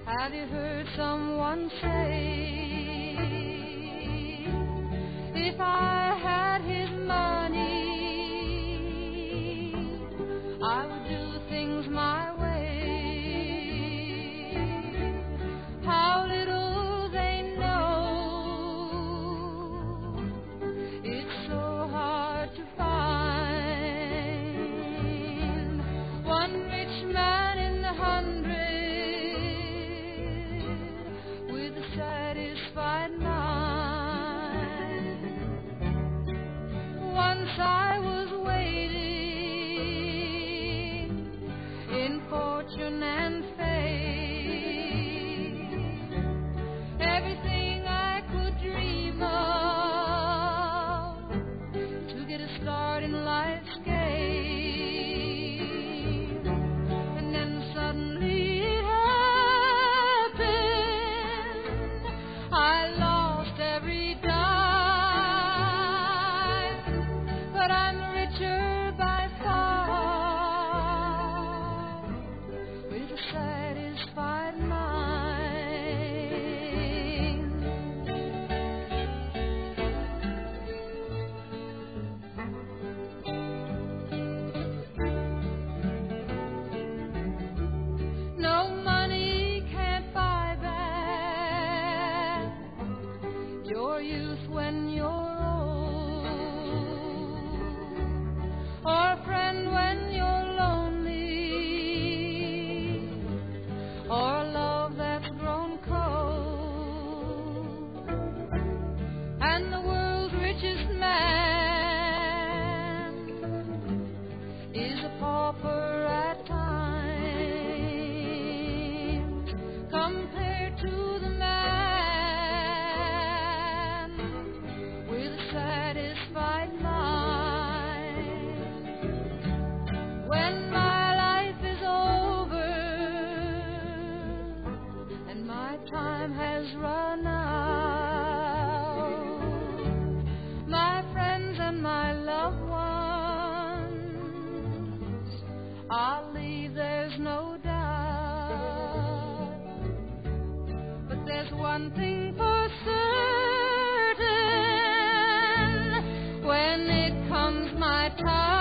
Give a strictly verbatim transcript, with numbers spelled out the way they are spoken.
Have you heard someone say, if I had his money, I would do things my way? How little they know, it's so hard to find one rich man in the hundred with a satisfied mind. Once I was waiting in fortune and fame, everything I could dream of to get a start in life's game. And then suddenly it happened, I lost every dime, but I'm richer by far with a satisfied mind. No money can't buy back your youth when you're old, or a friend when you're lonely, or a love that's grown cold. And the world's richest man is a pauper at times, compared to the man with a satisfied mind. When my life is over and my time has run out, my friends and my loved ones I'll leave, there's no doubt. But there's one thing for certain, when it comes my time